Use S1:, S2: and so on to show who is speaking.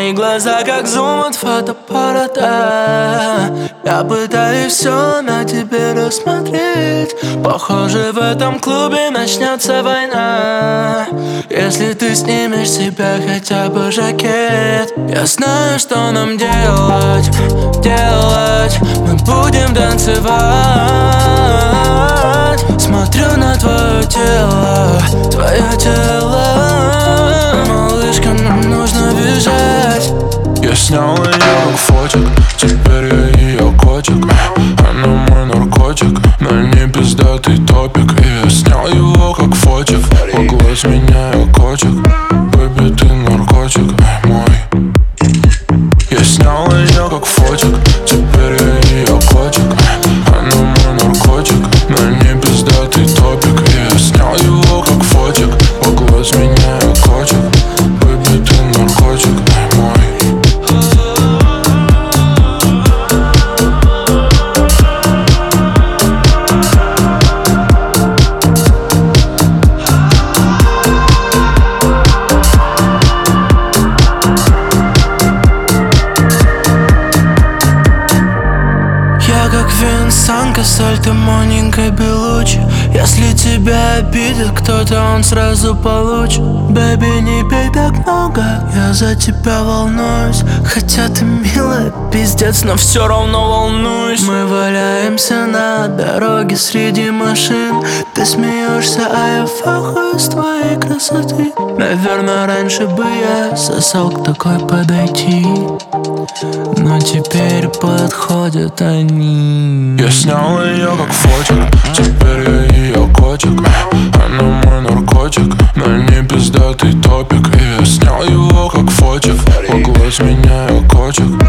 S1: мои глаза как зум от фотоаппарата. Я пытаюсь все на тебе рассмотреть. Похоже, в этом клубе начнется война, если ты снимешь с себя хотя бы жакет. Я знаю, что нам делать. Мы будем танцевать. Смотрю на твое тело, малышка, нам нужно бежать.
S2: Я снял ее как фотик, теперь я ее котик. Она мой наркотик, на ней пиздатый топик. И я снял его как фотик, погладь меня, я котик. Бэби, ты наркотик, мой. Я снял ее как фотик, теперь я ее котик. Она мой наркотик, на ней пиздатый топик. И я снял его как фотик, погладь меня, я котик. Бэби, ты наркотик, мой.
S1: Как Винсан Кассель, ты Моника Белуччи. Если тебя обидит кто-то, он сразу получит. Бэби, не пей так много, я за тебя волнуюсь. Хотя ты милая, пиздец, но все равно волнуюсь. Мы валяемся на дороге среди машин. Ты смеешься, а я фахаю с твоей красоты. Наверное, раньше бы я сосал к такой подойти, но теперь подходят они.
S2: Я снял ее как фотик, теперь я ее котик. Она мой наркотик, на ней пиздатый топик. И я снял его как фотик, погладь меня, я котик.